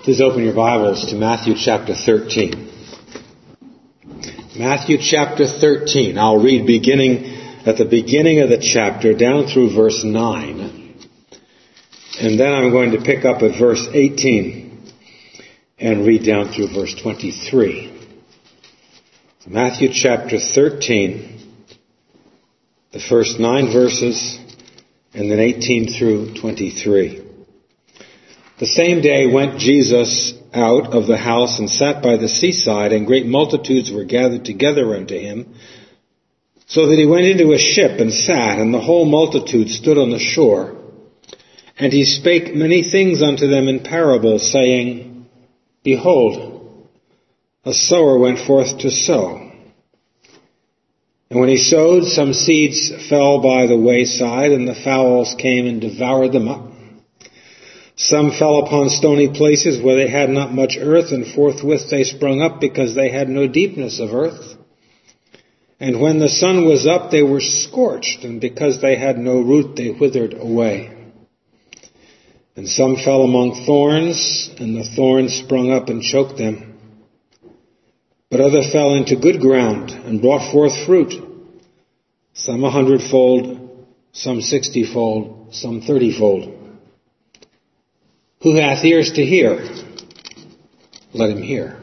Please open your Bibles to Matthew chapter 13. Matthew chapter 13. I'll read at the beginning of the chapter down through verse 9. And then I'm going to pick up at verse 18 and read down through verse 23. Matthew chapter 13, the first 9 verses, and then 18 through 23. The same day went Jesus out of the house and sat by the seaside, and great multitudes were gathered together unto him, so that he went into a ship and sat, and the whole multitude stood on the shore. And he spake many things unto them in parables, saying, Behold, a sower went forth to sow. And when he sowed, some seeds fell by the wayside, and the fowls came and devoured them up. Some fell upon stony places where they had not much earth, and forthwith they sprung up, because they had no deepness of earth. And when the sun was up, they were scorched, and because they had no root, they withered away. And some fell among thorns, and the thorns sprung up and choked them. But other fell into good ground, and brought forth fruit, some 100-fold, some 60-fold, some 30-fold. Who hath ears to hear? Let him hear.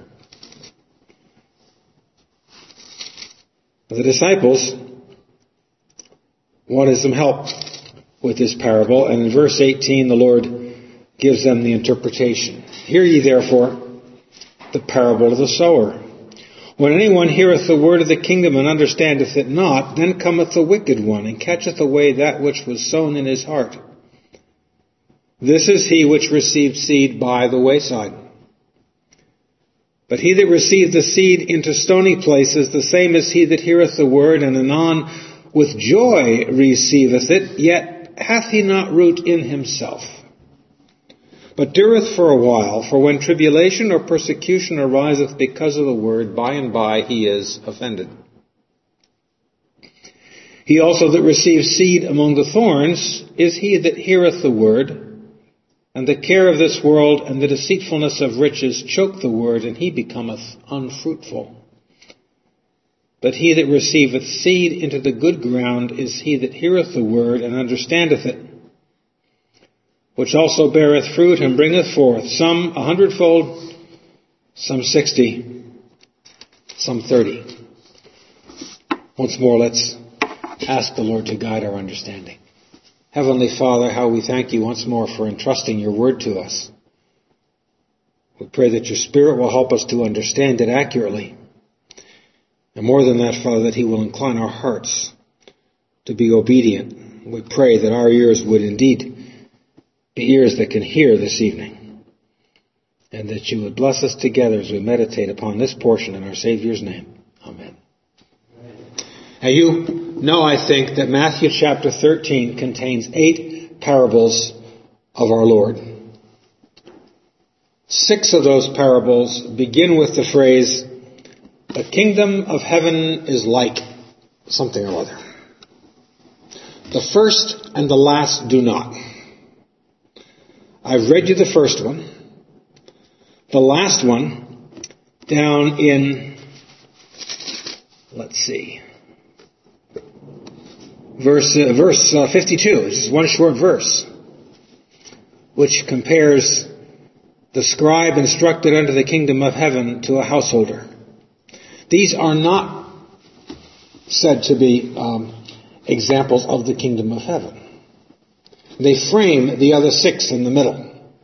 The disciples wanted some help with this parable, and in verse 18 the Lord gives them the interpretation. Hear ye therefore the parable of the sower. When anyone heareth the word of the kingdom and understandeth it not, then cometh the wicked one, and catcheth away that which was sown in his heart. This is he which received seed by the wayside. But he that received the seed into stony places, the same is he that heareth the word, and anon with joy receiveth it, yet hath he not root in himself, but dureth for a while. For when tribulation or persecution ariseth because of the word, by and by he is offended. He also that receives seed among the thorns is he that heareth the word, and the care of this world and the deceitfulness of riches choke the word, and he becometh unfruitful. But he that receiveth seed into the good ground is he that heareth the word and understandeth it, which also beareth fruit and bringeth forth, some 100-fold, some 60, some 30. Once more, let's ask the Lord to guide our understanding. Heavenly Father, how we thank you once more for entrusting your word to us. We pray that your Spirit will help us to understand it accurately. And more than that, Father, that he will incline our hearts to be obedient. We pray that our ears would indeed be ears that can hear this evening. And that you would bless us together as we meditate upon this portion in our Savior's name. Amen. Now you know, I think, that Matthew chapter 13 contains 8 parables of our Lord. 6 of those parables begin with the phrase, the kingdom of heaven is like something or other. The first and the last do not. I've read you the first one. The last one, down in, let's see, verse 52, which is one short verse, which compares the scribe instructed unto the kingdom of heaven to a householder. These are not said to be examples of the kingdom of heaven. They frame the other 6 in the middle.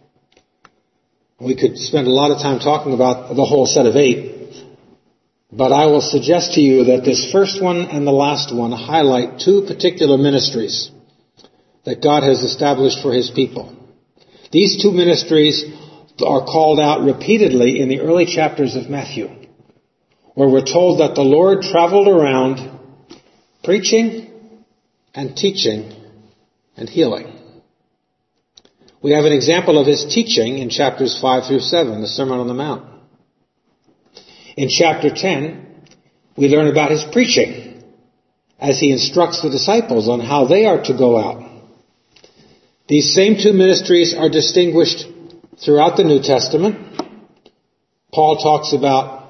We could spend a lot of time talking about the whole set of 8, but I will suggest to you that this first one and the last one highlight 2 particular ministries that God has established for his people. These 2 ministries are called out repeatedly in the early chapters of Matthew, where we're told that the Lord traveled around preaching and teaching and healing. We have an example of his teaching in chapters 5 through 7, the Sermon on the Mount. In chapter 10, we learn about his preaching as he instructs the disciples on how they are to go out. These same 2 ministries are distinguished throughout the New Testament, Paul talks about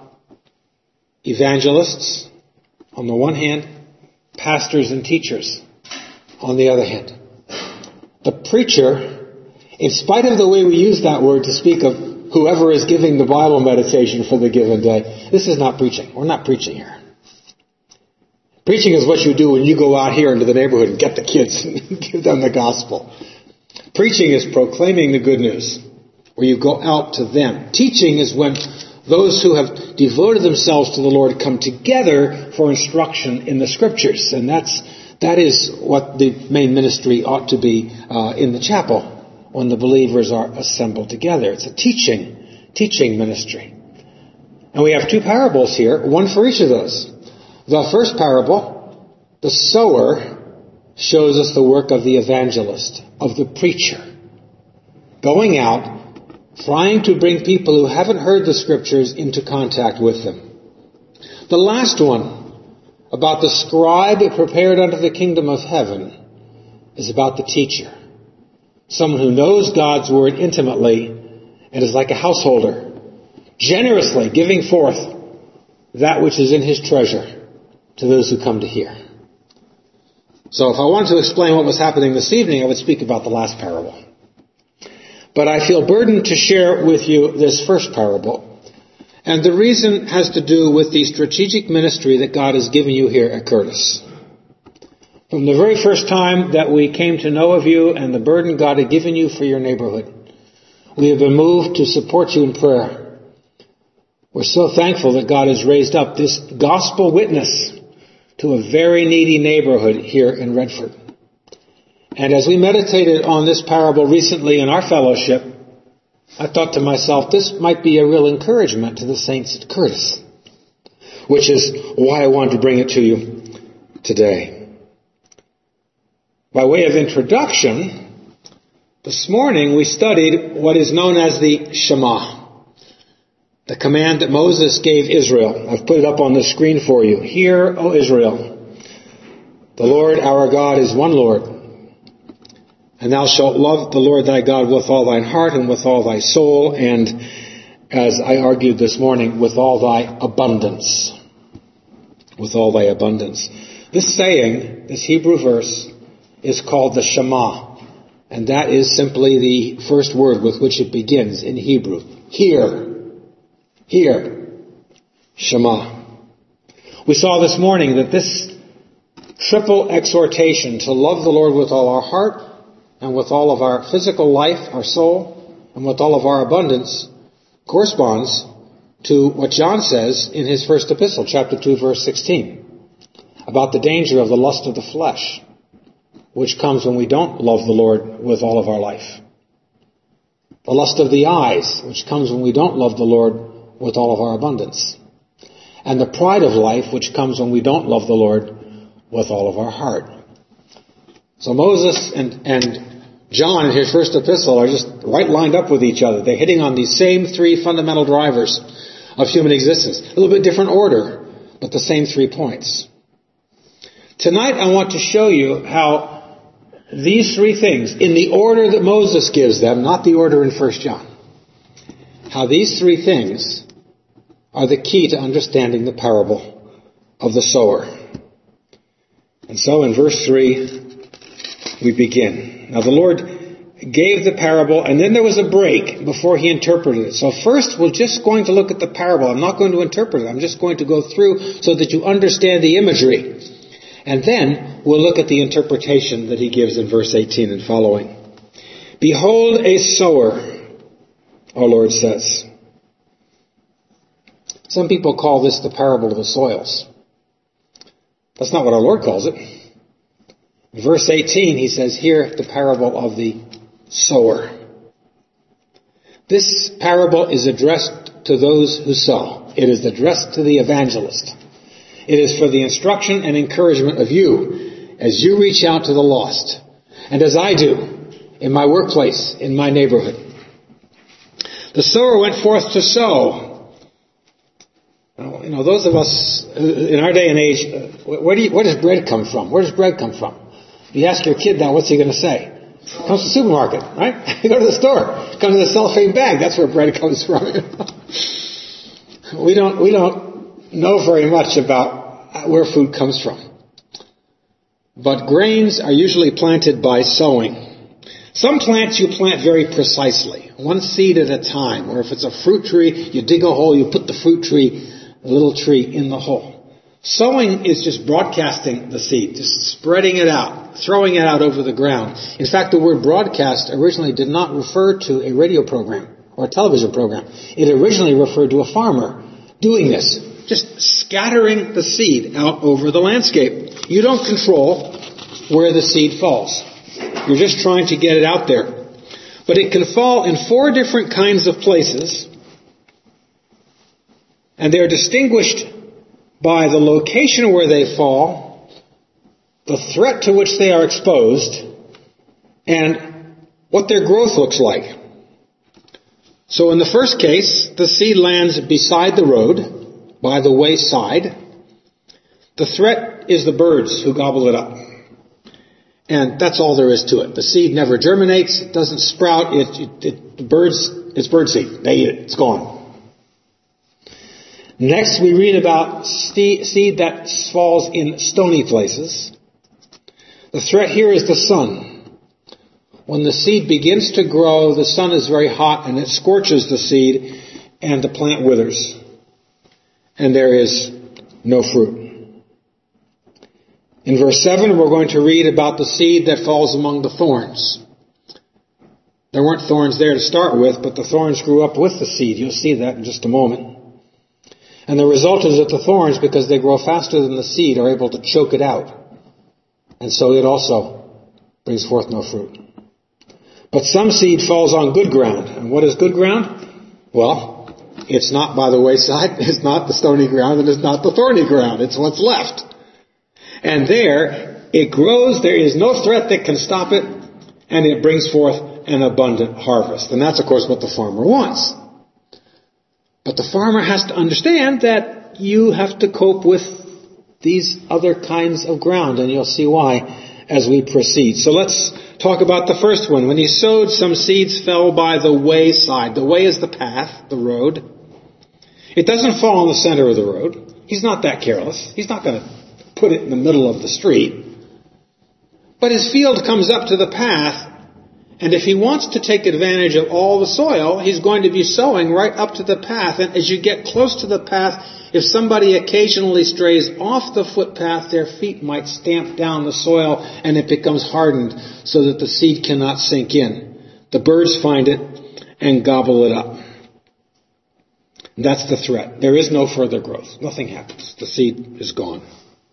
evangelists on the one hand, pastors and teachers on the other hand. The preacher, in spite of the way we use that word to speak of whoever is giving the Bible meditation for the given day, this is not preaching. We're not preaching here. Preaching is what you do when you go out here into the neighborhood and get the kids and give them the gospel. Preaching is proclaiming the good news, where you go out to them. Teaching is when those who have devoted themselves to the Lord come together for instruction in the Scriptures. And that is what the main ministry ought to be in the chapel when the believers are assembled together. It's a teaching ministry. And we have two parables here, one for each of those. The first parable, the sower, shows us the work of the evangelist, of the preacher, going out, trying to bring people who haven't heard the Scriptures into contact with them. The last one, about the scribe prepared unto the kingdom of heaven, is about the teacher, someone who knows God's Word intimately and is like a householder, generously giving forth that which is in his treasure to those who come to hear. So if I wanted to explain what was happening this evening, I would speak about the last parable. But I feel burdened to share with you this first parable. And the reason has to do with the strategic ministry that God has given you here at Curtis. From the very first time that we came to know of you and the burden God had given you for your neighborhood, we have been moved to support you in prayer. We're so thankful that God has raised up this gospel witness to a very needy neighborhood here in Redford. And as we meditated on this parable recently in our fellowship, I thought to myself, this might be a real encouragement to the saints at Curtis, which is why I wanted to bring it to you today. By way of introduction, this morning we studied what is known as the Shema, the command that Moses gave Israel. I've put it up on the screen for you. Hear, O Israel, the Lord our God is one Lord. And thou shalt love the Lord thy God with all thine heart and with all thy soul, and, as I argued this morning, with all thy abundance. With all thy abundance. This saying, this Hebrew verse, is called the Shema. And that is simply the first word with which it begins in Hebrew. Hear. Hear. Shema. We saw this morning that this triple exhortation to love the Lord with all our heart, and with all of our physical life, our soul, and with all of our abundance, corresponds to what John says in his first epistle, chapter 2, verse 16, about the danger of the lust of the flesh, which comes when we don't love the Lord with all of our life. The lust of the eyes, which comes when we don't love the Lord with all of our abundance. And the pride of life, which comes when we don't love the Lord with all of our heart. So Moses and John in his first epistle are just right lined up with each other. They're hitting on these same three fundamental drivers of human existence. A little bit different order, but the same 3 points. Tonight I want to show you how these 3 things, in the order that Moses gives them, not the order in 1 John, how these 3 things are the key to understanding the parable of the sower. And so in verse 3, we begin. Now the Lord gave the parable, and then there was a break before he interpreted it. So first we're just going to look at the parable. I'm not going to interpret it. I'm just going to go through so that you understand the imagery. And then we'll look at the interpretation that he gives in verse 18 and following. Behold a sower, our Lord says. Some people call this the parable of the soils. That's not what our Lord calls it. In verse 18, he says, hear the parable of the sower. This parable is addressed to those who sow. It is addressed to the evangelist. It is for the instruction and encouragement of you as you reach out to the lost. And as I do in my workplace, in my neighborhood. The sower went forth to sow. You know, those of us in our day and age, where does bread come from? Where does bread come from? You ask your kid now, what's he going to say? It comes from the supermarket, right? You go to the store. It comes in a cellophane bag. That's where bread comes from. We don't know very much about where food comes from. But grains are usually planted by sowing. Some plants you plant very precisely, one seed at a time. Or if it's a fruit tree, you dig a hole, you put the fruit tree, the little tree, in the hole. Sowing is just broadcasting the seed, just spreading it out, throwing it out over the ground. In fact, the word broadcast originally did not refer to a radio program or a television program. It originally referred to a farmer doing this, just scattering the seed out over the landscape. You don't control where the seed falls. You're just trying to get it out there. But it can fall in 4 different kinds of places, and they're distinguished by the location where they fall, the threat to which they are exposed, and what their growth looks like. So in the first case, the seed lands beside the road, by the wayside. The threat is the birds who gobble it up. And that's all there is to it. The seed never germinates, it doesn't sprout, it's bird seed. They eat it, it's gone. Next, we read about seed that falls in stony places. The threat here is the sun. When the seed begins to grow, the sun is very hot and it scorches the seed and the plant withers. And there is no fruit. In verse 7, we're going to read about the seed that falls among the thorns. There weren't thorns there to start with, but the thorns grew up with the seed. You'll see that in just a moment. And the result is that the thorns, because they grow faster than the seed, are able to choke it out. And so it also brings forth no fruit. But some seed falls on good ground. And what is good ground? Well, it's not by the wayside, it's not the stony ground, and it's not the thorny ground. It's what's left. And there, it grows, there is no threat that can stop it, and it brings forth an abundant harvest. And that's, of course, what the farmer wants. But the farmer has to understand that you have to cope with these other kinds of ground, and you'll see why as we proceed. So let's talk about the first one. When he sowed, some seeds fell by the wayside. The way is the path, the road. It doesn't fall in the center of the road. He's not that careless. He's not going to put it in the middle of the street. But his field comes up to the path, and if he wants to take advantage of all the soil, he's going to be sowing right up to the path. And as you get close to the path, if somebody occasionally strays off the footpath, their feet might stamp down the soil and it becomes hardened so that the seed cannot sink in. The birds find it and gobble it up. That's the threat. There is no further growth. Nothing happens. The seed is gone.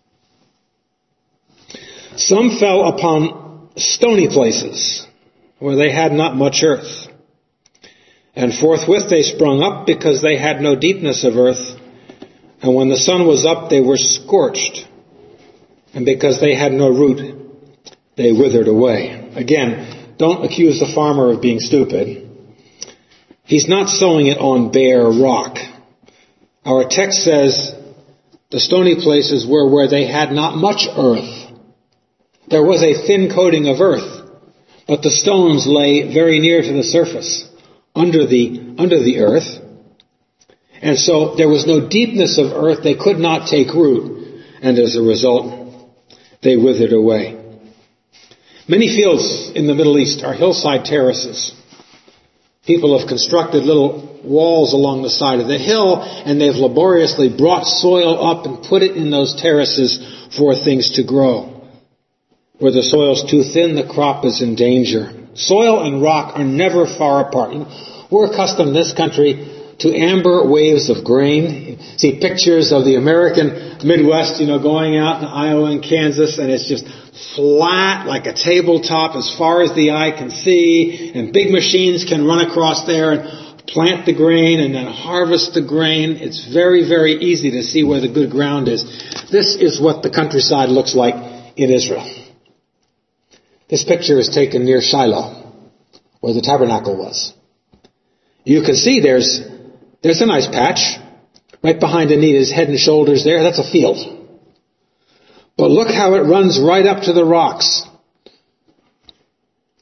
Some fell upon stony places where they had not much earth. And forthwith they sprung up because they had no deepness of earth. And when the sun was up, they were scorched. And because they had no root, they withered away. Again, don't accuse the farmer of being stupid. He's not sowing it on bare rock. Our text says the stony places were where they had not much earth. There was a thin coating of earth, but the stones lay very near to the surface, under the earth. And so there was no deepness of earth. They could not take root. And as a result, they withered away. Many fields in the Middle East are hillside terraces. People have constructed little walls along the side of the hill, and they've laboriously brought soil up and put it in those terraces for things to grow. Where the soil's too thin, the crop is in danger. Soil and rock are never far apart. We're accustomed in this country to amber waves of grain. You see pictures of the American Midwest, going out to Iowa and Kansas, and it's just flat like a tabletop as far as the eye can see, and big machines can run across there and plant the grain and then harvest the grain. It's very, very easy to see where the good ground is. This is what the countryside looks like in Israel. This picture is taken near Shiloh, where the tabernacle was. You can see there's a nice patch right behind Anita's head and shoulders there. That's a field. But look how it runs right up to the rocks.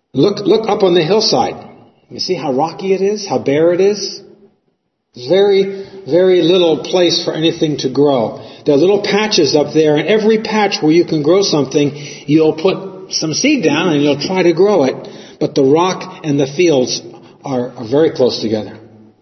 Look up on the hillside. You see how rocky it is, how bare it is? Very, very little place for anything to grow. There are little patches up there, and every patch where you can grow something, you'll put some seed down and you'll try to grow it. But the rock and the fields are very close together.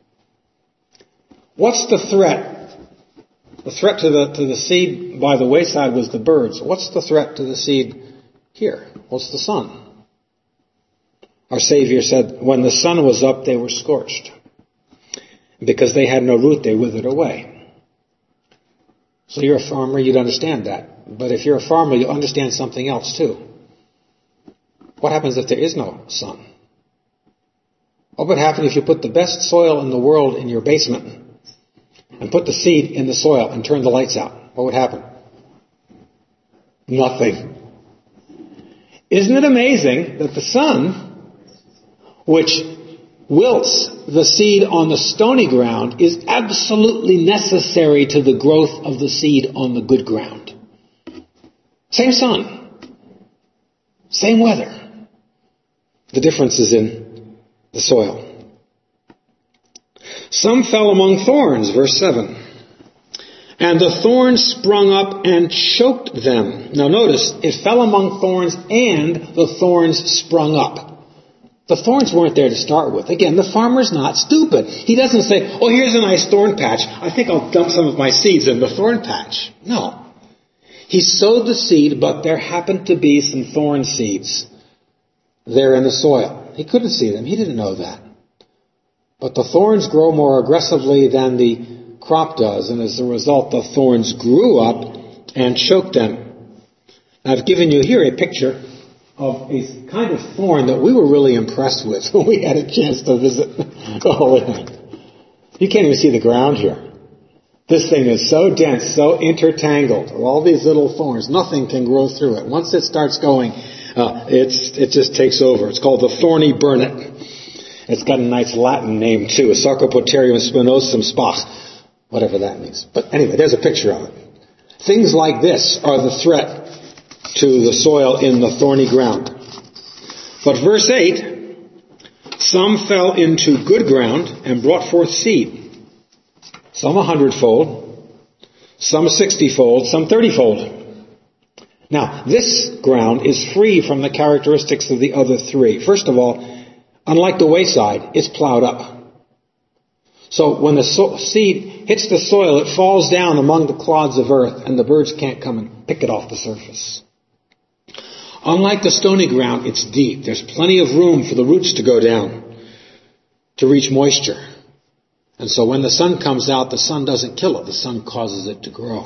What's the threat? The threat to the seed by the wayside was the birds. What's the threat to the seed here? What's the sun? Our Savior said, when the sun was up, they were scorched. Because they had no root, they withered away. So you're a farmer, you'd understand that. But if you're a farmer, you'll understand something else too. What happens if there is no sun? What would happen if you put the best soil in the world in your basement and put the seed in the soil and turn the lights out? What would happen? Nothing. Isn't it amazing that the sun, which wilts the seed on the stony ground, is absolutely necessary to the growth of the seed on the good ground? Same sun. Same weather. The difference is in the soil. Some fell among thorns, verse 7. And the thorns sprung up and choked them. Now notice, it fell among thorns and the thorns sprung up. The thorns weren't there to start with. Again, the farmer's not stupid. He doesn't say, oh, here's a nice thorn patch. I think I'll dump some of my seeds in the thorn patch. No. He sowed the seed, but there happened to be some thorn seeds there in the soil. He couldn't see them. He didn't know that. But the thorns grow more aggressively than the crop does, and as a result, the thorns grew up and choked them. I've given you here a picture of a kind of thorn that we were really impressed with when we had a chance to visit the Holy Land. You can't even see the ground here. This thing is so dense, so intertangled. All these little thorns, nothing can grow through it. Once it starts going, it just takes over. It's called the thorny burnet. It's got a nice Latin name too, Sarcopoterium spinosum spach, whatever that means. But anyway, there's a picture of it. Things like this are the threat to the soil in the thorny ground. But verse 8, some fell into good ground and brought forth seed. Some 100-fold, some 60-fold, some 30-fold. Now, this ground is free from the characteristics of the other three. First of all, unlike the wayside, it's plowed up. So when the seed hits the soil, it falls down among the clods of earth, and the birds can't come and pick it off the surface. Unlike the stony ground, it's deep. There's plenty of room for the roots to go down, to reach moisture. And so when the sun comes out, the sun doesn't kill it. The sun causes it to grow.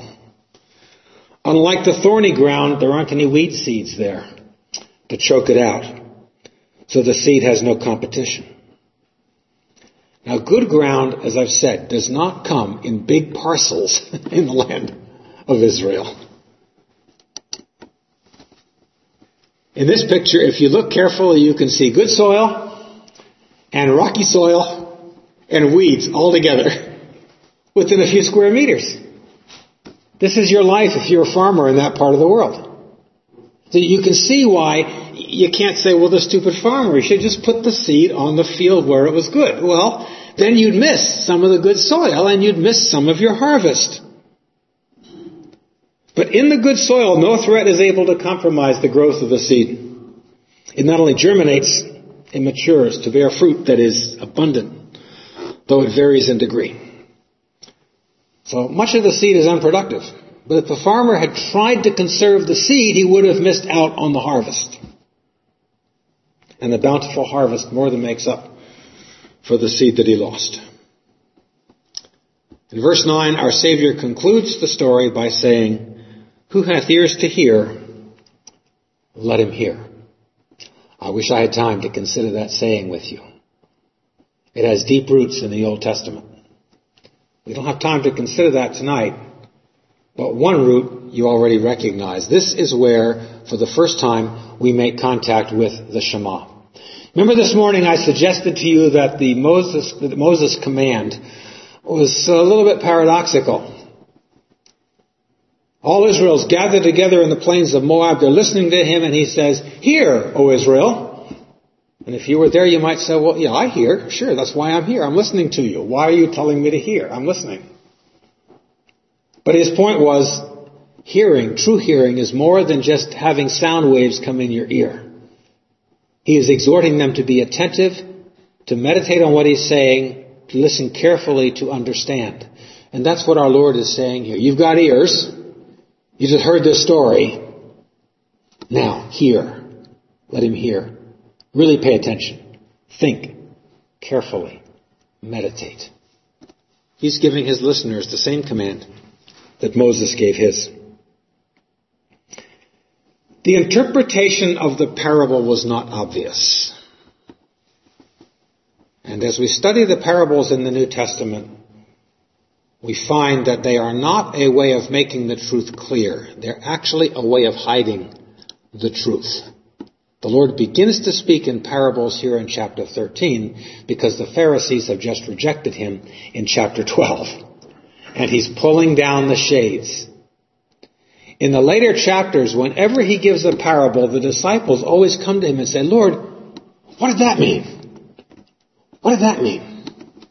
Unlike the thorny ground, there aren't any weed seeds there to choke it out. So the seed has no competition. Now, good ground, as I've said, does not come in big parcels in the land of Israel. In this picture, if you look carefully, you can see good soil and rocky soil and weeds all together within a few square meters. This is your life if you're a farmer in that part of the world. So you can see why you can't say, well, the stupid farmer, he should just put the seed on the field where it was good. Well, then you'd miss some of the good soil and you'd miss some of your harvest. But in the good soil, no threat is able to compromise the growth of the seed. It not only germinates, it matures to bear fruit that is abundant, though it varies in degree. So much of the seed is unproductive. But if the farmer had tried to conserve the seed, he would have missed out on the harvest. And the bountiful harvest more than makes up for the seed that he lost. In verse 9, our Savior concludes the story by saying, who hath ears to hear, let him hear. I wish I had time to consider that saying with you. It has deep roots in the Old Testament. We don't have time to consider that tonight, but one root you already recognize. This is where, for the first time, we make contact with the Shema. Remember this morning I suggested to you that the Moses command was a little bit paradoxical. All Israel's gathered together in the plains of Moab. They're listening to him, and he says, hear, O Israel. And if you were there, you might say, well, yeah, I hear. Sure, that's why I'm here. I'm listening to you. Why are you telling me to hear? I'm listening. But his point was, hearing, true hearing, is more than just having sound waves come in your ear. He is exhorting them to be attentive, to meditate on what he's saying, to listen carefully, to understand. And that's what our Lord is saying here. You've got ears. You just heard this story. Now, hear. Let him hear. Really pay attention. Think carefully. Meditate. He's giving his listeners the same command that Moses gave his. The interpretation of the parable was not obvious. And as we study the parables in the New Testament, we find that they are not a way of making the truth clear. They're actually a way of hiding the truth. The Lord begins to speak in parables here in chapter 13 because the Pharisees have just rejected him in chapter 12. And he's pulling down the shades. In the later chapters, whenever he gives a parable, the disciples always come to him and say, Lord, what did that mean? What did that mean?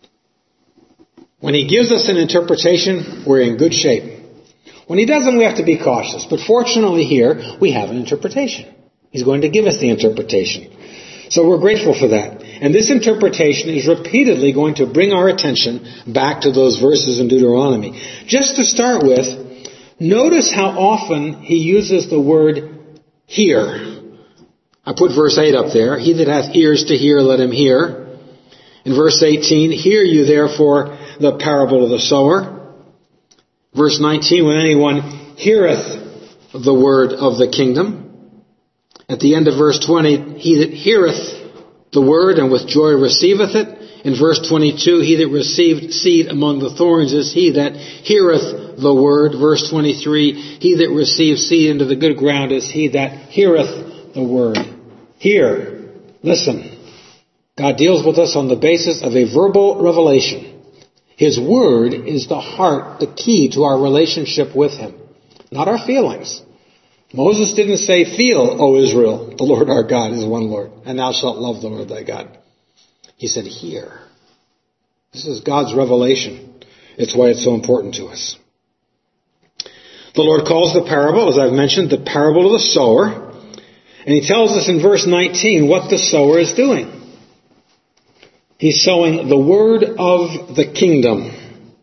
When he gives us an interpretation, we're in good shape. When he doesn't, we have to be cautious. But fortunately here, we have an interpretation. He's going to give us the interpretation. So we're grateful for that. And this interpretation is repeatedly going to bring our attention back to those verses in Deuteronomy. Just to start with, notice how often he uses the word hear. I put verse 8 up there. He that hath ears to hear, let him hear. In verse 18, hear you therefore the parable of the sower. Verse 19, when anyone heareth the word of the kingdom. At the end of verse 20, he that heareth the word and with joy receiveth it. In verse 22, he that received seed among the thorns is he that heareth the word. Verse 23, he that receives seed into the good ground is he that heareth the word. Hear. Listen. God deals with us on the basis of a verbal revelation. His word is the heart, the key to our relationship with him, not our feelings. Moses didn't say, feel, O Israel, the Lord our God is one Lord, and thou shalt love the Lord thy God. He said, hear. This is God's revelation. It's why it's so important to us. The Lord calls the parable, as I've mentioned, the parable of the sower. And he tells us in verse 19 what the sower is doing. He's sowing the word of the kingdom.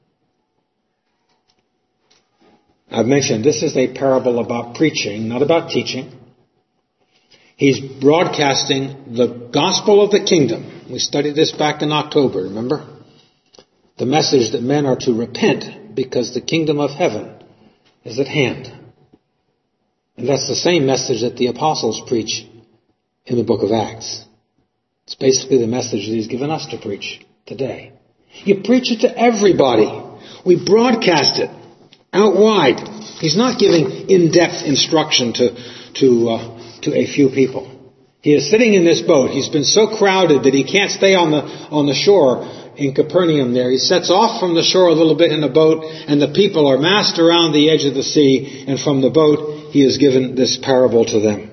I've mentioned this is a parable about preaching, not about teaching. He's broadcasting the gospel of the kingdom. We studied this back in October, remember? The message that men are to repent because the kingdom of heaven is at hand. And that's the same message that the apostles preach in the book of Acts. It's basically the message that he's given us to preach today. You preach it to everybody. We broadcast it out wide. He's not giving in-depth instruction to a few people. He is sitting in this boat. He's been so crowded that he can't stay on the shore in Capernaum there. He sets off from the shore a little bit in a boat, and the people are massed around the edge of the sea, and from the boat he has given this parable to them.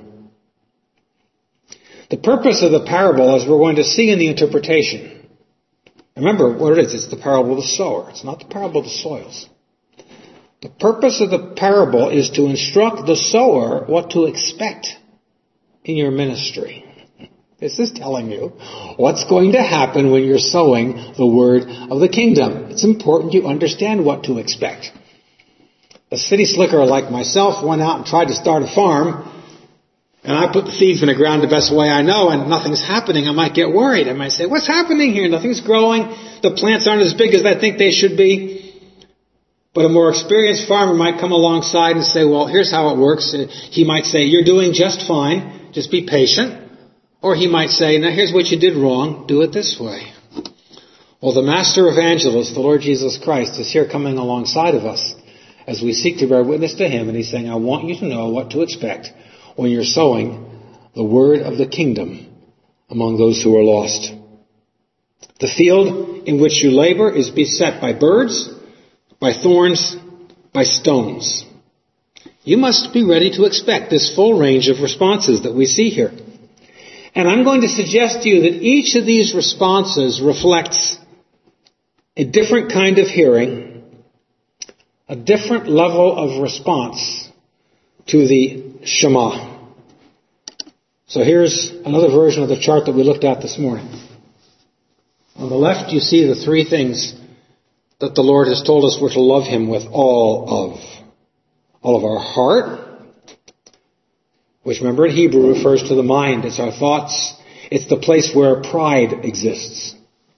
The purpose of the parable, as we're going to see in the interpretation, remember what it is. It's the parable of the sower. It's not the parable of the soils. The purpose of the parable is to instruct the sower what to expect in your ministry. This is telling you what's going to happen when you're sowing the word of the kingdom. It's important you understand what to expect. A city slicker like myself went out and tried to start a farm, and I put the seeds in the ground the best way I know, and nothing's happening. I might get worried. I might say, what's happening here? Nothing's growing. The plants aren't as big as I think they should be. But a more experienced farmer might come alongside and say, well, here's how it works. He might say, you're doing just fine. Just be patient. Or he might say, now here's what you did wrong. Do it this way. Well, the master evangelist, the Lord Jesus Christ, is here coming alongside of us as we seek to bear witness to him. And he's saying, I want you to know what to expect when you're sowing the word of the kingdom among those who are lost. The field in which you labor is beset by birds, by thorns, by stones. You must be ready to expect this full range of responses that we see here. And I'm going to suggest to you that each of these responses reflects a different kind of hearing, a different level of response to the Shema. So here's another version of the chart that we looked at this morning. On the left, you see the three things that the Lord has told us we're to love Him with all of our heart, which, remember, in Hebrew refers to the mind. It's our thoughts. It's the place where pride exists.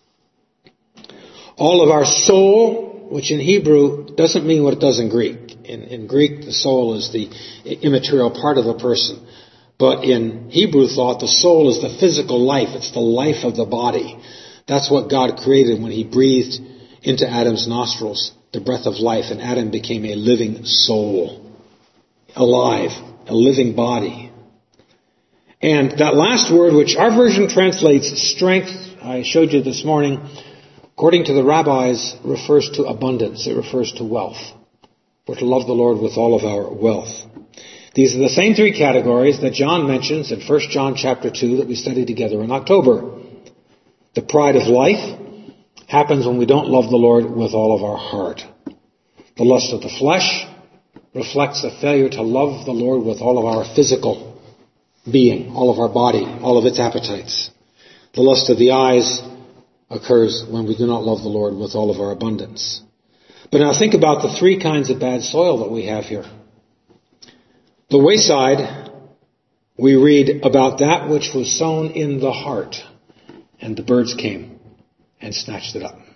All of our soul, which in Hebrew doesn't mean what it does in Greek. In Greek, the soul is the immaterial part of a person. But in Hebrew thought, the soul is the physical life. It's the life of the body. That's what God created when He breathed into Adam's nostrils the breath of life, and Adam became a living soul, alive, a living body. And that last word, which our version translates strength, I showed you this morning, according to the rabbis, refers to abundance. It refers to wealth. We're to love the Lord with all of our wealth. These are the same three categories that John mentions in 1 John chapter 2 that we studied together in October. The pride of life happens when we don't love the Lord with all of our heart. The lust of the flesh reflects a failure to love the Lord with all of our physical being, all of our body, all of its appetites. The lust of the eyes occurs when we do not love the Lord with all of our abundance. But now think about the three kinds of bad soil that we have here. The wayside, we read about that which was sown in the heart, and the birds came and snatched it up.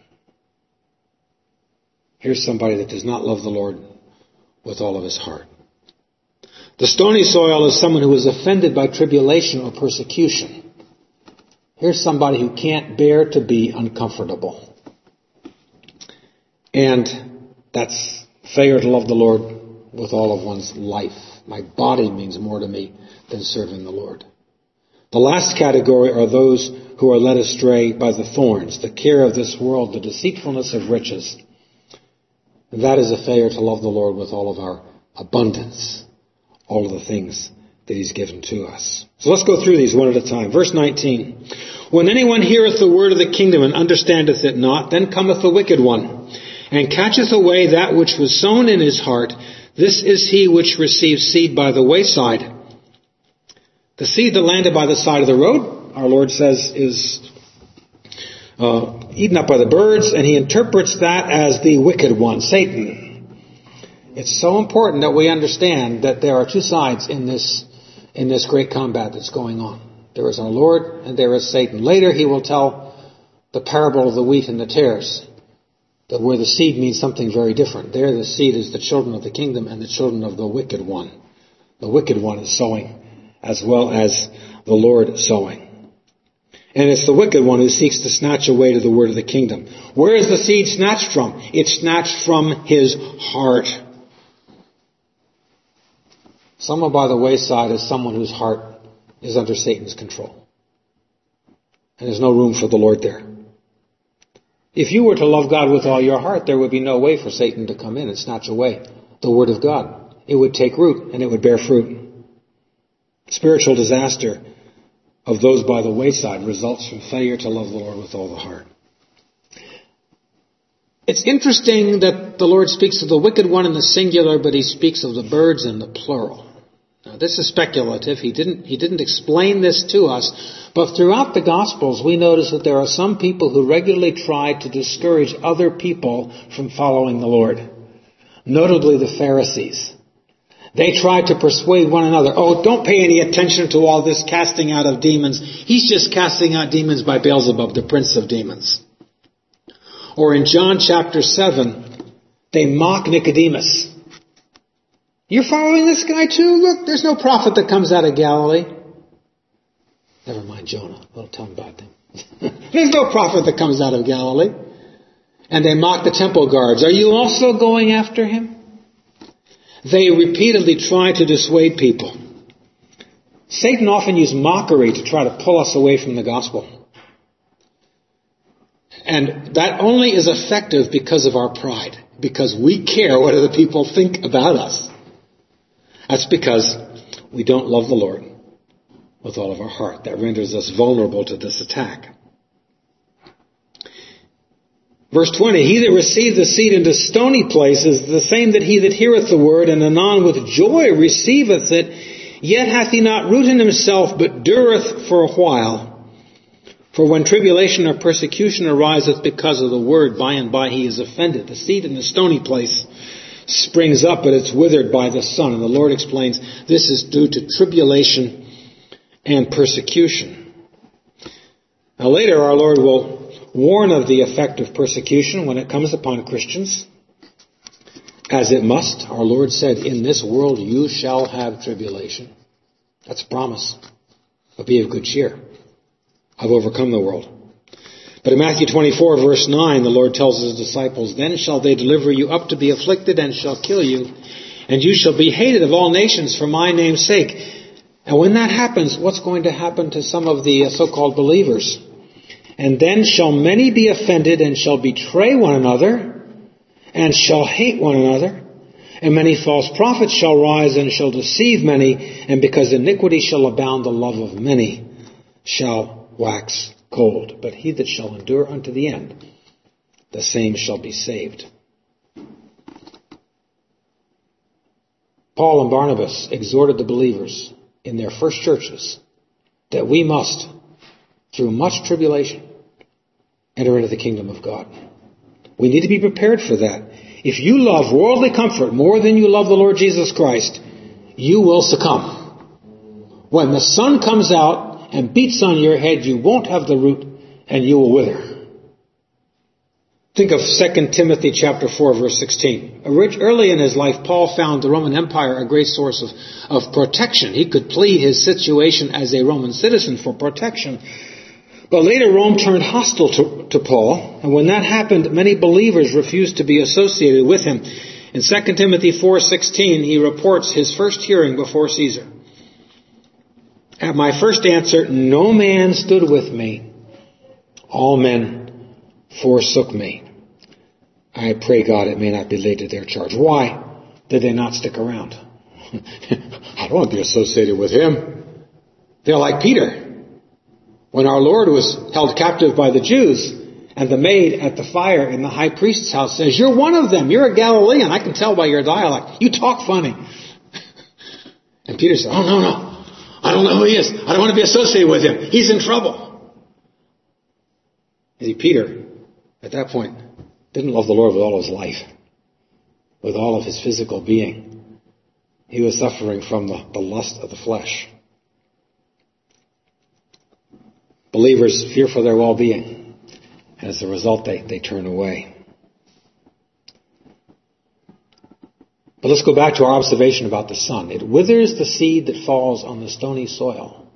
Here's somebody that does not love the Lord with all of his heart. The stony soil is someone who is offended by tribulation or persecution. Here's somebody who can't bear to be uncomfortable. And that's failure to love the Lord with all of one's life. My body means more to me than serving the Lord. The last category are those who are led astray by the thorns, the care of this world, the deceitfulness of riches. And that is a failure to love the Lord with all of our abundance, all of the things that He's given to us. So let's go through these one at a time. Verse 19. When anyone heareth the word of the kingdom and understandeth it not, then cometh the wicked one, and catcheth away that which was sown in his heart. This is he which receives seed by the wayside. The seed that landed by the side of the road, our Lord says, is eaten up by the birds, and He interprets that as the wicked one, Satan. It's so important that we understand that there are two sides in this great combat that's going on. There is our Lord and there is Satan. Later He will tell the parable of the wheat and the tares, that where the seed means something very different. There the seed is the children of the kingdom and the children of the wicked one. The wicked one is sowing as well as the Lord sowing. And it's the wicked one who seeks to snatch away to the word of the kingdom. Where is the seed snatched from? It's snatched from his heart. Someone by the wayside is someone whose heart is under Satan's control. And there's no room for the Lord there. If you were to love God with all your heart, there would be no way for Satan to come in and snatch away the word of God. It would take root and it would bear fruit. Spiritual disaster of those by the wayside results from failure to love the Lord with all the heart. It's interesting that the Lord speaks of the wicked one in the singular, but He speaks of the birds in the plural. Now, this is speculative. He didn't explain this to us, but throughout the Gospels we notice that there are some people who regularly try to discourage other people from following the Lord. Notably the Pharisees. They tried to persuade one another, oh, don't pay any attention to all this casting out of demons. He's just casting out demons by Beelzebub, the prince of demons. Or in John chapter 7, they mock Nicodemus. You're following this guy too? Look, there's no prophet that comes out of Galilee. Never mind Jonah. I'll tell him about them. There's no prophet that comes out of Galilee. And they mock the temple guards. Are you also going after him? They repeatedly try to dissuade people. Satan often uses mockery to try to pull us away from the gospel. And that only is effective because of our pride. Because we care what other people think about us. That's because we don't love the Lord with all of our heart. That renders us vulnerable to this attack. Verse 20, he that received the seed into stony places, the same that he that heareth the word, and anon with joy receiveth it, yet hath he not root in himself, but dureth for a while. For when tribulation or persecution ariseth because of the word, by and by he is offended. The seed in the stony place springs up, but it's withered by the sun. And the Lord explains this is due to tribulation and persecution. Now later our Lord will warn of the effect of persecution when it comes upon Christians, as it must. Our Lord said, in this world you shall have tribulation. That's a promise. But be of good cheer. I've overcome the world. But in Matthew 24, verse 9, the Lord tells his disciples, then shall they deliver you up to be afflicted and shall kill you, and you shall be hated of all nations for my name's sake. And when that happens, what's going to happen to some of the so-called believers? And then shall many be offended and shall betray one another and shall hate one another. And many false prophets shall rise and shall deceive many. And because iniquity shall abound, the love of many shall wax cold. But he that shall endure unto the end, the same shall be saved. Paul and Barnabas exhorted the believers in their first churches that we must, through much tribulation, enter into the kingdom of God. We need to be prepared for that. If you love worldly comfort more than you love the Lord Jesus Christ, you will succumb. When the sun comes out and beats on your head, you won't have the root and you will wither. Think of 2 Timothy chapter 4, verse 16. Early in his life, Paul found the Roman Empire a great source of protection. He could plead his situation as a Roman citizen for protection. But later Rome turned hostile to Paul, and when that happened, many believers refused to be associated with him. In 2 Timothy 4:16, he reports his first hearing before Caesar. At my first answer, no man stood with me. All men forsook me. I pray God it may not be laid to their charge. Why did they not stick around? I don't want to be associated with him. They're like Peter. When our Lord was held captive by the Jews, and the maid at the fire in the high priest's house says, you're one of them. You're a Galilean. I can tell by your dialect. You talk funny. And Peter said, oh, no. I don't know who he is. I don't want to be associated with him. He's in trouble. You see, Peter, at that point, didn't love the Lord with all his life, with all of his physical being. He was suffering from the lust of the flesh. Believers fear for their well-being. And as a result, they turn away. But let's go back to our observation about the sun. It withers the seed that falls on the stony soil.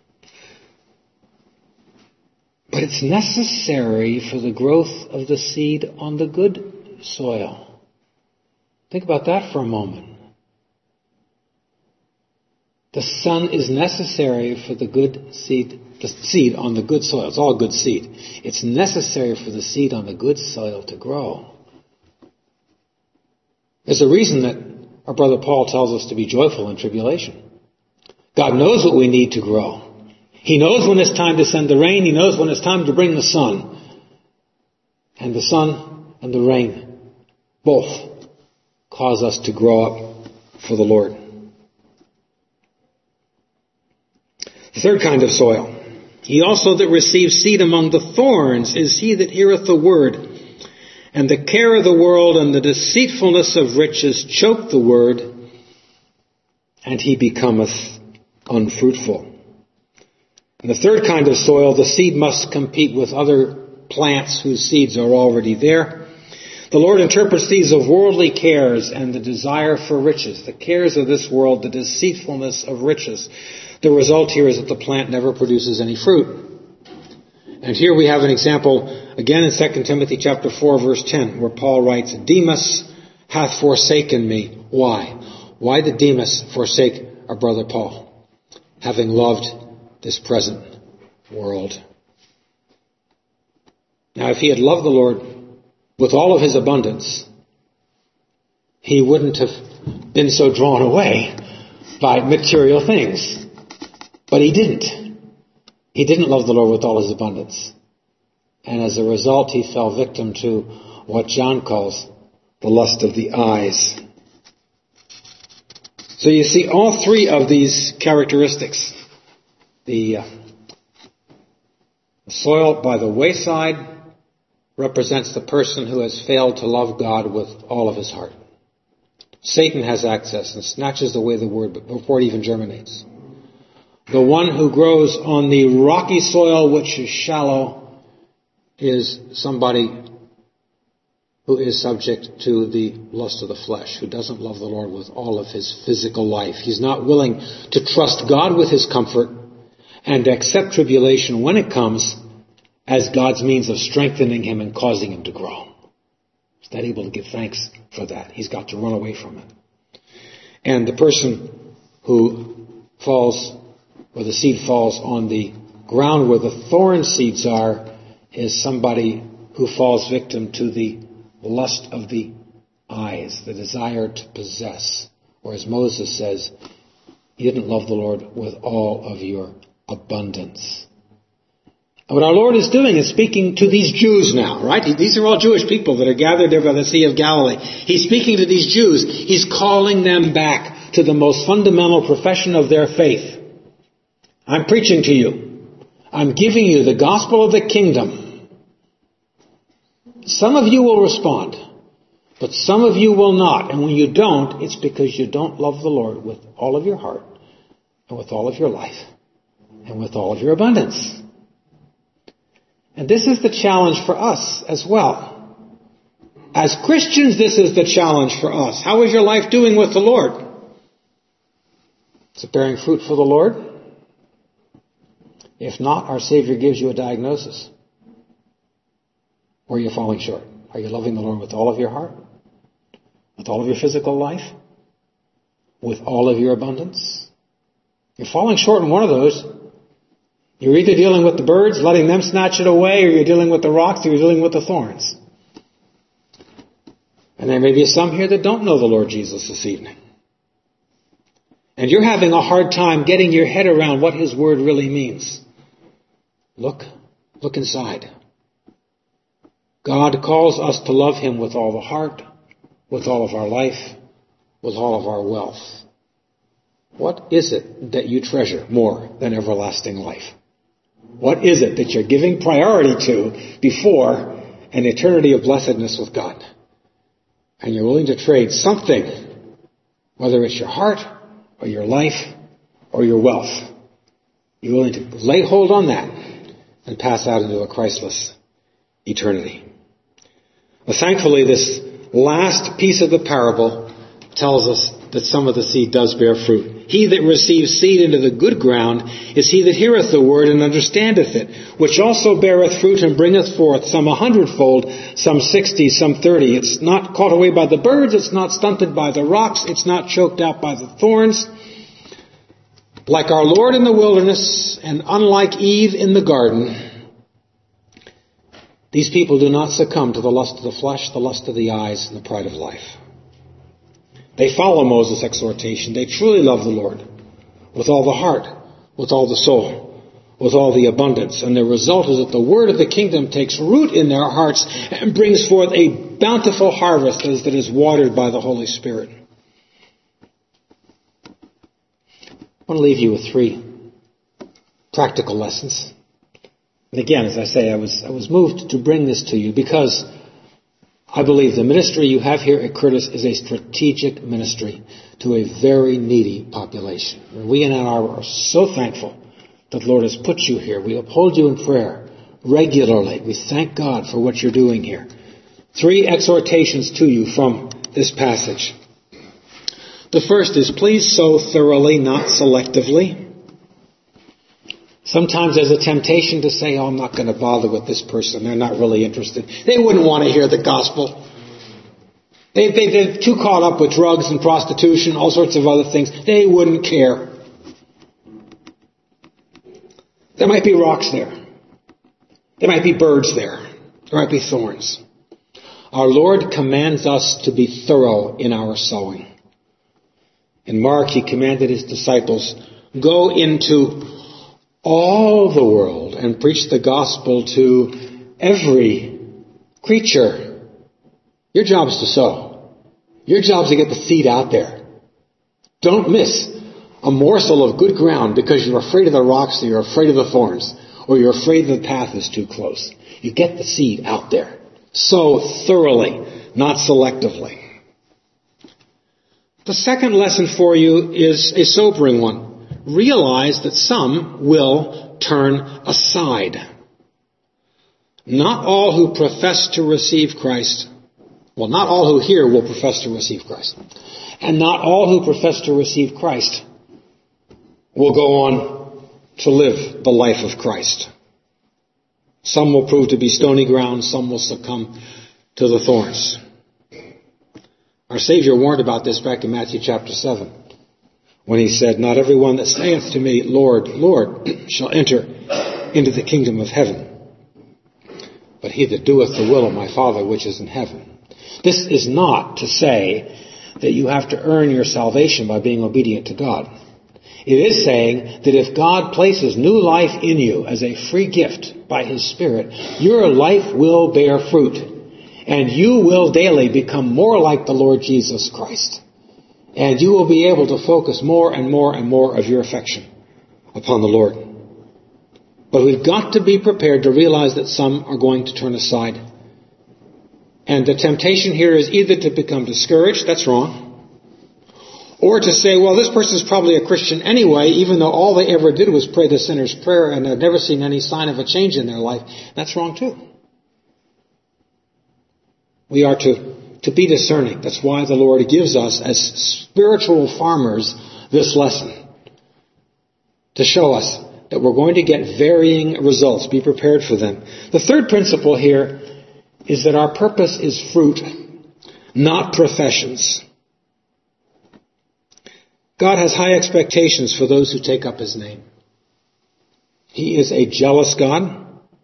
But it's necessary for the growth of the seed on the good soil. Think about that for a moment. The sun is necessary for the good seed, the seed on the good soil. It's all good seed. It's necessary for the seed on the good soil to grow. There's a reason that our brother Paul tells us to be joyful in tribulation. God knows what we need to grow. He knows when it's time to send the rain. He knows when it's time to bring the sun. And the sun and the rain both cause us to grow up for the Lord. The third kind of soil. He also that receives seed among the thorns is he that heareth the word, and the care of the world and the deceitfulness of riches choke the word, and he becometh unfruitful. In the third kind of soil, the seed must compete with other plants whose seeds are already there. The Lord interprets these of worldly cares and the desire for riches, the cares of this world, the deceitfulness of riches. The result here is that the plant never produces any fruit. And here we have an example, again in 2 Timothy chapter 4, verse 10, where Paul writes, Demas hath forsaken me. Why? Why did Demas forsake our brother Paul? Having loved this present world. Now, if he had loved the Lord with all of his abundance, he wouldn't have been so drawn away by material things. But he didn't. He didn't love the Lord with all his abundance. And as a result, he fell victim to what John calls the lust of the eyes. So you see all three of these characteristics. The soil by the wayside represents the person who has failed to love God with all of his heart. Satan has access and snatches away the word before it even germinates. The one who grows on the rocky soil, which is shallow, is somebody who is subject to the lust of the flesh, who doesn't love the Lord with all of his physical life. He's not willing to trust God with his comfort and accept tribulation when it comes as God's means of strengthening him and causing him to grow. He's not able to give thanks for that. He's got to run away from it. And the person who falls, or the seed falls on the ground where the thorn seeds are, is somebody who falls victim to the lust of the eyes, the desire to possess. Or as Moses says, you didn't love the Lord with all of your abundance. And what our Lord is doing is speaking to these Jews now, right? These are all Jewish people that are gathered there by the Sea of Galilee. He's speaking to these Jews. He's calling them back to the most fundamental profession of their faith. I'm preaching to you. I'm giving you the gospel of the kingdom. Some of you will respond, but some of you will not. And when you don't, it's because you don't love the Lord with all of your heart and with all of your life and with all of your abundance. And this is the challenge for us as well. As Christians, this is the challenge for us. How is your life doing with the Lord? Is it bearing fruit for the Lord? If not, our Savior gives you a diagnosis. Or are you falling short? Are you loving the Lord with all of your heart? With all of your physical life? With all of your abundance? You're falling short in one of those. You're either dealing with the birds, letting them snatch it away, or you're dealing with the rocks, or you're dealing with the thorns. And there may be some here that don't know the Lord Jesus this evening. And you're having a hard time getting your head around what His Word really means. Look inside. God calls us to love Him with all the heart, with all of our life, with all of our wealth. What is it that you treasure more than everlasting life? What is it that you're giving priority to before an eternity of blessedness with God? And you're willing to trade something, whether it's your heart or your life or your wealth. You're willing to lay hold on that and pass out into a Christless eternity. Well, thankfully, this last piece of the parable tells us that some of the seed does bear fruit. He that receives seed into the good ground is he that heareth the word and understandeth it, which also beareth fruit and bringeth forth some 100-fold, some 60, some 30. It's not caught away by the birds, it's not stunted by the rocks, it's not choked out by the thorns. Like our Lord in the wilderness, and unlike Eve in the garden, these people do not succumb to the lust of the flesh, the lust of the eyes, and the pride of life. They follow Moses' exhortation. They truly love the Lord with all the heart, with all the soul, with all the abundance. And the result is that the word of the kingdom takes root in their hearts and brings forth a bountiful harvest that is watered by the Holy Spirit. I want to leave you with 3 practical lessons. And again, as I say, I was moved to bring this to you because I believe the ministry you have here at Curtis is a strategic ministry to a very needy population. And we in Ann Arbor are so thankful that the Lord has put you here. We uphold you in prayer regularly. We thank God for what you're doing here. 3 exhortations to you from this passage. The first is, please sow thoroughly, not selectively. Sometimes there's a temptation to say, I'm not going to bother with this person. They're not really interested. They wouldn't want to hear the gospel. They're too caught up with drugs and prostitution, all sorts of other things. They wouldn't care. There might be rocks there. There might be birds there. There might be thorns. Our Lord commands us to be thorough in our sowing. In Mark, He commanded His disciples, go into all the world and preach the gospel to every creature. Your job is to sow. Your job is to get the seed out there. Don't miss a morsel of good ground because you're afraid of the rocks or you're afraid of the thorns or you're afraid the path is too close. You get the seed out there. Sow thoroughly, not selectively. The second lesson for you is a sobering one. Realize that some will turn aside. Not all who profess to receive Christ, not all who hear will profess to receive Christ. And not all who profess to receive Christ will go on to live the life of Christ. Some will prove to be stony ground, some will succumb to the thorns. Our Savior warned about this back in Matthew chapter 7, when he said, "Not everyone that saith to me, Lord, Lord, shall enter into the kingdom of heaven, but he that doeth the will of my Father which is in heaven." This is not to say that you have to earn your salvation by being obedient to God. It is saying that if God places new life in you as a free gift by His Spirit, your life will bear fruit, and you will daily become more like the Lord Jesus Christ. And you will be able to focus more and more and more of your affection upon the Lord. But we've got to be prepared to realize that some are going to turn aside. And the temptation here is either to become discouraged, that's wrong, or to say, well, this person's probably a Christian anyway, even though all they ever did was pray the sinner's prayer and I've never seen any sign of a change in their life. That's wrong too. We are to be discerning. That's why the Lord gives us, as spiritual farmers, this lesson. To show us that we're going to get varying results. Be prepared for them. The third principle here is that our purpose is fruit, not professions. God has high expectations for those who take up His name. He is a jealous God.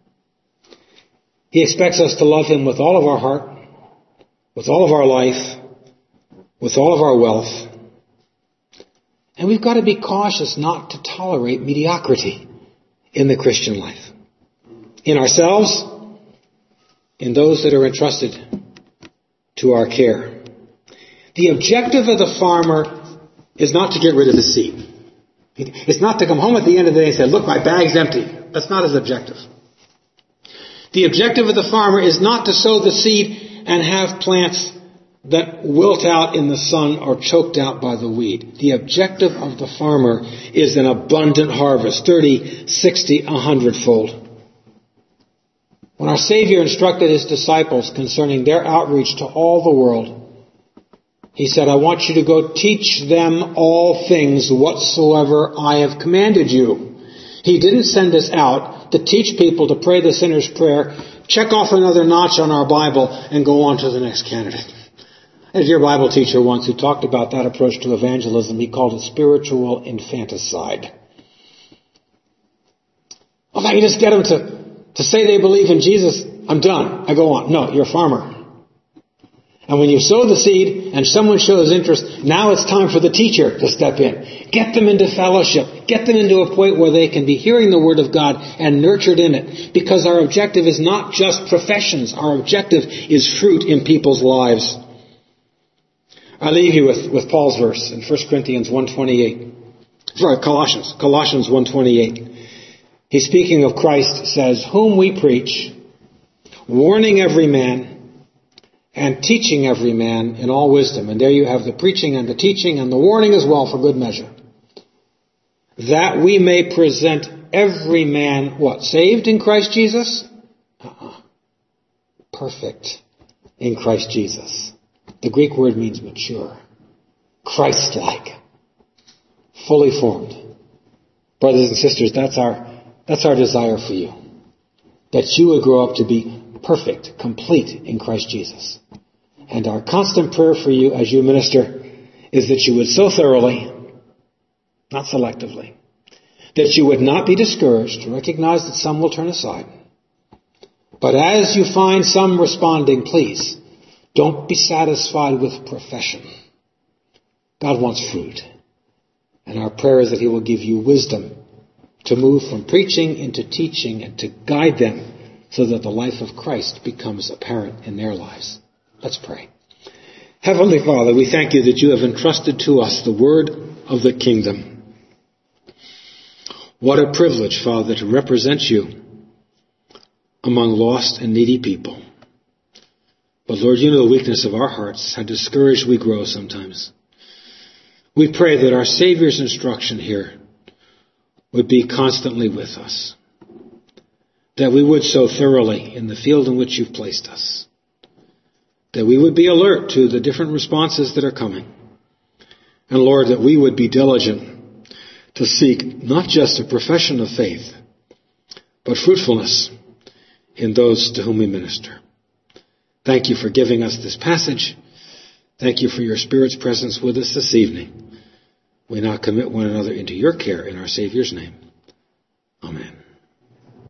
He expects us to love Him with all of our heart, with all of our life, with all of our wealth. And we've got to be cautious not to tolerate mediocrity in the Christian life. In ourselves, in those that are entrusted to our care. The objective of the farmer is not to get rid of the seed. It's not to come home at the end of the day and say, look, my bag's empty. That's not his objective. The objective of the farmer is not to sow the seed and have plants that wilt out in the sun or choked out by the weed. The objective of the farmer is an abundant harvest, 30, 60, 100-fold. When our Savior instructed His disciples concerning their outreach to all the world, He said, I want you to go teach them all things whatsoever I have commanded you. He didn't send us out to teach people to pray the sinner's prayer, check off another notch on our Bible, and go on to the next candidate. As your Bible teacher once who talked about that approach to evangelism, he called it spiritual infanticide. Well, if I can just get them to say they believe in Jesus, I'm done. I go on. No, you're a farmer. And when you sow the seed and someone shows interest, now it's time for the teacher to step in. Get them into fellowship. Get them into a point where they can be hearing the Word of God and nurtured in it. Because our objective is not just professions. Our objective is fruit in people's lives. I leave you with Paul's verse in 1 Corinthians 1:28. Sorry, Colossians 1:28. He's speaking of Christ, says, whom we preach, warning every man, and teaching every man in all wisdom. And there you have the preaching and the teaching and the warning as well for good measure. That we may present every man, what? Saved in Christ Jesus? Perfect in Christ Jesus. The Greek word means mature. Christ-like. Fully formed. Brothers and sisters, that's our desire for you. That you would grow up to be perfect, complete in Christ Jesus. And our constant prayer for you as you minister is that you would sow thoroughly, not selectively. That you would not be discouraged, recognize that some will turn aside. But as you find some responding, please, don't be satisfied with profession. God wants fruit. And our prayer is that He will give you wisdom to move from preaching into teaching and to guide them so that the life of Christ becomes apparent in their lives. Let's pray. Heavenly Father, we thank you that you have entrusted to us the word of the kingdom. What a privilege, Father, to represent you among lost and needy people. But Lord, you know the weakness of our hearts, how discouraged we grow sometimes. We pray that our Savior's instruction here would be constantly with us, that we would so thoroughly in the field in which you've placed us, that we would be alert to the different responses that are coming, and Lord, that we would be diligent to seek not just a profession of faith, but fruitfulness in those to whom we minister. Thank you for giving us this passage. Thank you for your Spirit's presence with us this evening. We now commit one another into your care in our Savior's name. Amen.